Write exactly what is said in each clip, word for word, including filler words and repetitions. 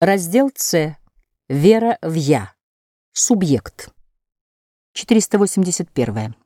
Раздел С. Вера в «я». Субъект. четыреста восемьдесят первое.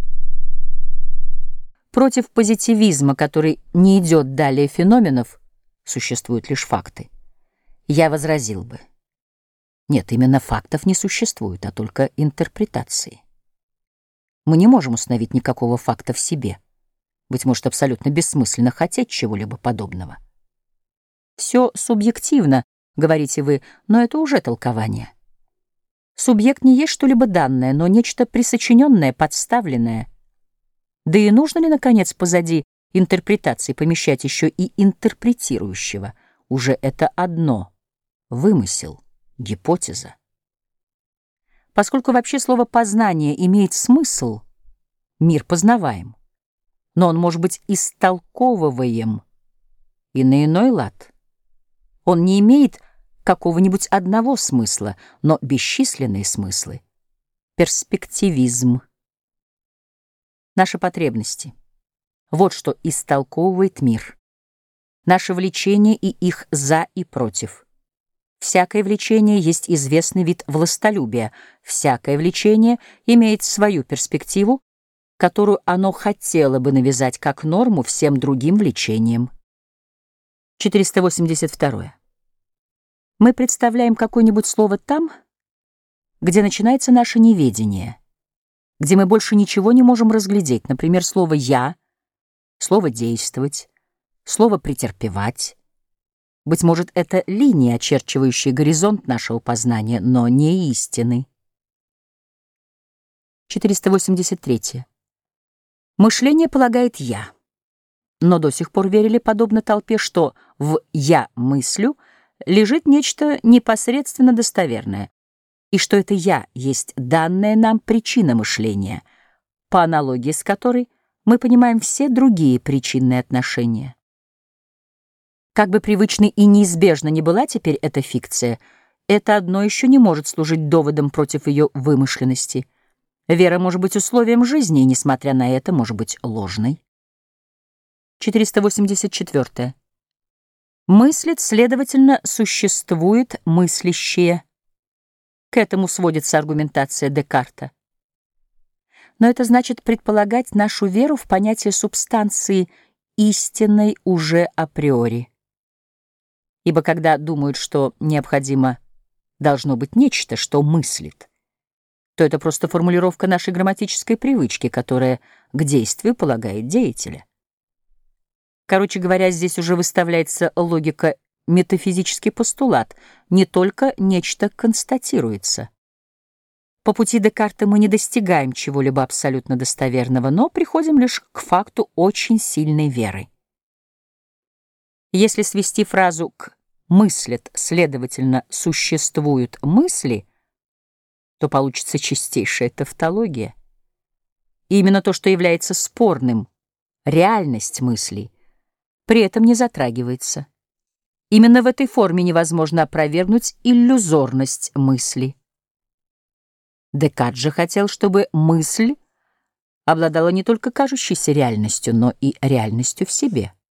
Против позитивизма, который не идет далее феноменов, существуют лишь факты, я возразил бы: нет, именно фактов не существует, а только интерпретации. Мы не можем установить никакого факта в себе. Быть может, абсолютно бессмысленно хотеть чего-либо подобного. Все субъективно, говорите вы, но это уже толкование. Субъект не есть что-либо данное, но нечто присочиненное, подставленное. Да и нужно ли, наконец, позади интерпретации помещать еще и интерпретирующего? Уже это одно — вымысел, гипотеза. Поскольку вообще слово «познание» имеет смысл, мир познаваем, но он может быть истолковываем и на иной лад. Он не имеет какого-нибудь одного смысла, но бесчисленные смыслы. Перспективизм. Наши потребности. Вот что истолковывает мир. Наше влечение и их «за» и «против». Всякое влечение есть известный вид властолюбия. Всякое влечение имеет свою перспективу, которую оно хотело бы навязать как норму всем другим влечениям. четыреста восемьдесят второе. Мы представляем какое-нибудь слово там, где начинается наше неведение, где мы больше ничего не можем разглядеть, например, слово «я», слово «действовать», слово «претерпевать». Быть может, это линии, очерчивающие горизонт нашего познания, но не истины. четыреста восемьдесят третье. Мышление полагает «я», но до сих пор верили, подобно толпе, что в «я мыслю» лежит нечто непосредственно достоверное, и что это «я» есть данная нам причина мышления, по аналогии с которой мы понимаем все другие причинные отношения. Как бы привычной и неизбежна ни была теперь эта фикция, это одно еще не может служить доводом против ее вымышленности. Вера может быть условием жизни, и, несмотря на это, может быть ложной. четыреста восемьдесят четвёртое. Мыслит, следовательно, существует мыслящее. К этому сводится аргументация Декарта. Но это значит предполагать нашу веру в понятие субстанции истинной уже априори. Ибо когда думают, что необходимо должно быть нечто, что мыслит, то это просто формулировка нашей грамматической привычки, которая к действию полагает деятеля. Короче говоря, здесь уже выставляется логика, метафизический постулат, не только нечто констатируется. По пути Декарта мы не достигаем чего-либо абсолютно достоверного, но приходим лишь к факту очень сильной веры. Если свести фразу к «мыслят», следовательно, «существуют мысли», то получится чистейшая тавтология. И именно то, что является спорным, реальность мыслей, при этом не затрагивается. Именно в этой форме невозможно опровергнуть иллюзорность мысли. Декарт же хотел, чтобы мысль обладала не только кажущейся реальностью, но и реальностью в себе.